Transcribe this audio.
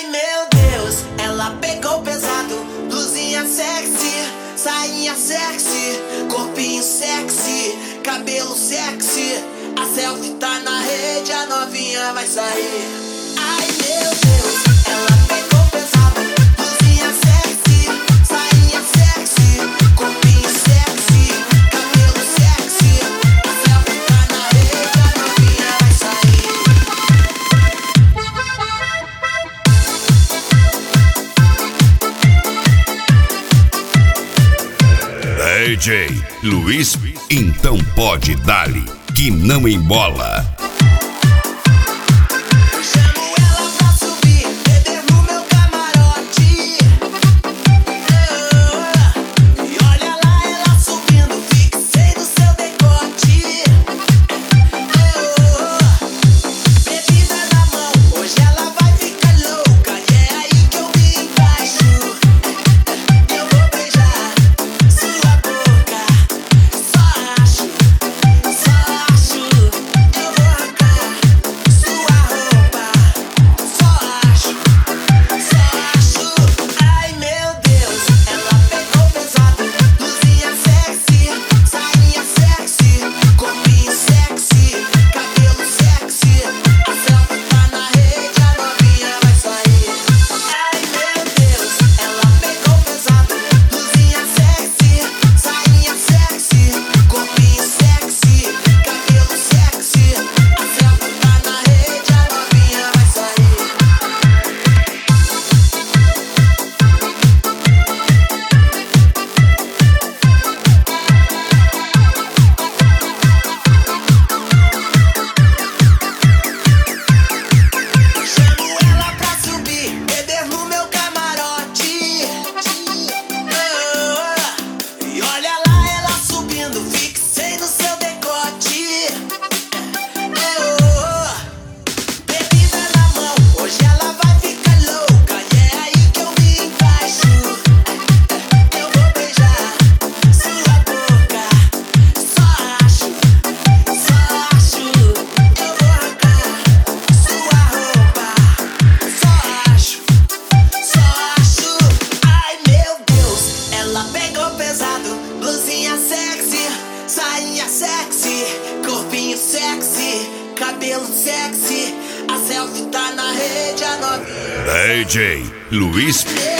Ai meu Deus, ela pegou pesado. Blusinha sexy, sainha sexy, corpinho sexy, cabelo sexy. A selfie tá na rede, a novinha vai sair. Ai meu Deus, ela pegou pesado. Blusinha sexy, sainha sexy, corpinho sexy, cabelo sexy. A selfie tá na rede, a novinha vai sair. DJ Luiz, então pode dar-lhe, que não embola. Chamo ela pra subir, beber no meu camarote. E olha lá ela subindo, fixei no seu decote. Bebida na mão, hoje ela vai ficar louca. E é aí que eu vi embaixo. Eu vou beijar sua boca. Só acho. Eu vou arrancar sua roupa. Só acho. Ai meu Deus, ela pegou pesado. Blusinha sexy, sainha sexy, corpinho sexy, cabelo sexy. A selfie tá na rede, a novinha vai sair. Ai meu Deus, ela pegou pesado. Blusinha sexy, sainha sexy, corpinho sexy, cabelo sexy. A selfie tá na rede, a novinha vai sair. Chamo ela pra subir, beber no meu camarote. E olha lá ela subindo, fixei no seu decote. Bebida na mão, hoje ela vai ficar louca. E é aí que eu vi embaixo. Eu vou beijar sua boca. Só acho. Eu vou arrancar sua roupa. Só acho. Ai meu Deus, ela pegou pesado. Blusinha sexy, sainha sexy, corpinho sexy, cabelo sexy. A selfie tá na rede, a novinha. DJ Luiz